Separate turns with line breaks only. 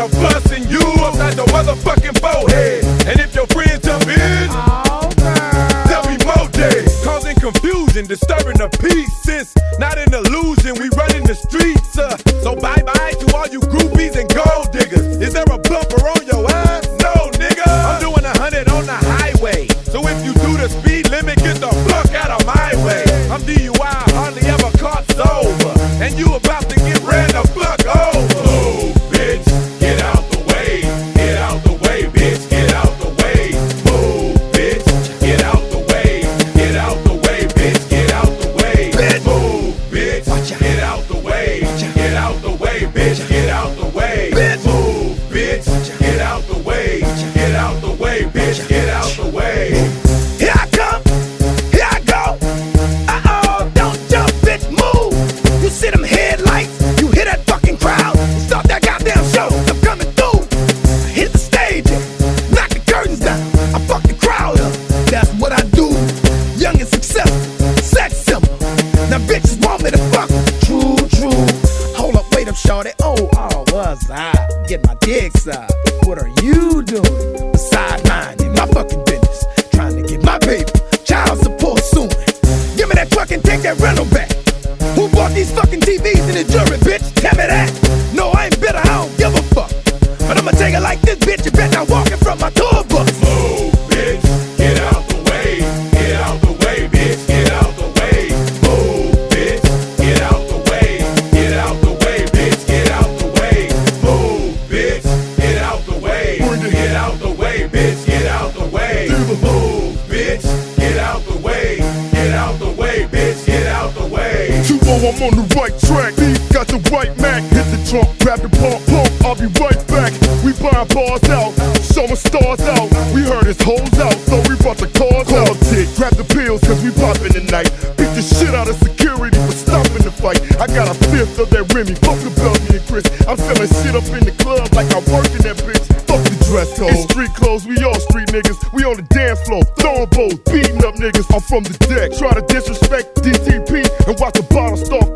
I'm busting you upside your motherfucking forehead. And if your friends jump in, there'll be more dead. Causing confusion, disturbing the peace. Since not an illusion, we running the streets. So bye-bye to all you groupies and gold diggers. Is there a bumper on your ass? No, nigga. I'm doing 100 on the highway. So if you do the speed limit, get the fuck out of my way. I'm DUI, hardly ever caught sober. And you about to get ran the fuck over.
Move, bitch, get out the way. Get out the way, bitch, get out the way. Move, bitch, get out the way. Get out the way, bitch, get out the way. Move, bitch, get out the way. Get out the way, bitch, get out the way. Move, bitch, get out the way. Get out the way, bitch, get out the way.
Here I come, here I go. Don't jump, bitch, move. You see them headlights, you hear that fucking crowd. Start that goddamn show, I'm coming through. I hit the stage, knock the curtains down. I fuck the crowd up, that's what I do. Young and successful, sex symbol. Now bitches want me to fuck them. True, true. Hold up, wait up, shorty. Oh, what's I? Get my dick sucked. What are you doing? Beside minding my fucking business. Trying to get my baby child support soon. Give me that truck and take that rental back. Who bought these fucking TVs in the jury, bitch? Tell me that. No, I ain't bitter, I don't give a fuck. But I'ma take it like this, bitch. You bet not walking from my tour bus.
Move, bitch, get out the way. Get out the way, bitch, get out the way. Move, bitch, get out the way. Get out the way, bitch, get out the way. Move, bitch, get out the way. Get out the way, bitch, get out the way. Move, bitch, get out the way. Get out the way, bitch, get out the way.
2-0, I'm on the right track. B got the right Mac. Hit the trunk, grab the pump, I'll be right back. We buying bars out, showing stars out. We heard his hoes out, so we brought the cars out. Grab the pills, cause we poppin' tonight. Beat the shit out of security for stopping the fight. I got a fifth of that Remy, fuck the Belgian and Chris. I'm selling shit up in the club like I work in that bitch. Fuck the dress code. It's street clothes, we all street niggas. We on the dance floor, throwing bows, beating up niggas. I'm from the deck, try to disrespect DTP and watch the bottle start